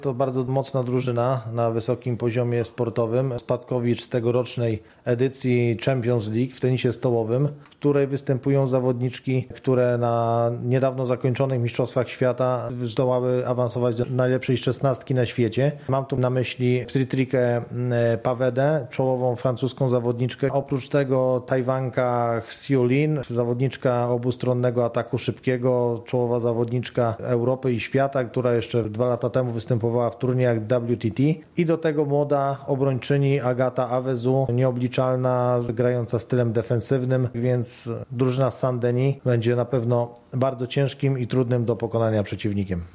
To bardzo mocna drużyna na wysokim poziomie sportowym. Spadkowicz z tegorocznej edycji Champions League w tenisie stołowym, w której występują zawodniczki, które na niedawno zakończonych Mistrzostwach Świata zdołały awansować do najlepszej 16 na świecie. Mam tu na myśli Friederike Pawedę, czołową francuską zawodniczkę. Oprócz tego Tajwanka Xiu Lin, zawodniczka obustronnego ataku szybkiego, czołowa zawodniczka Europy i świata, która jeszcze 2 lata temu występowała w turniejach WTT, i do tego młoda obrończyni Agata Avezu, nieobliczalna, grająca stylem defensywnym, więc drużyna z Saint-Denis będzie na pewno bardzo ciężkim i trudnym do pokonania przeciwnikiem.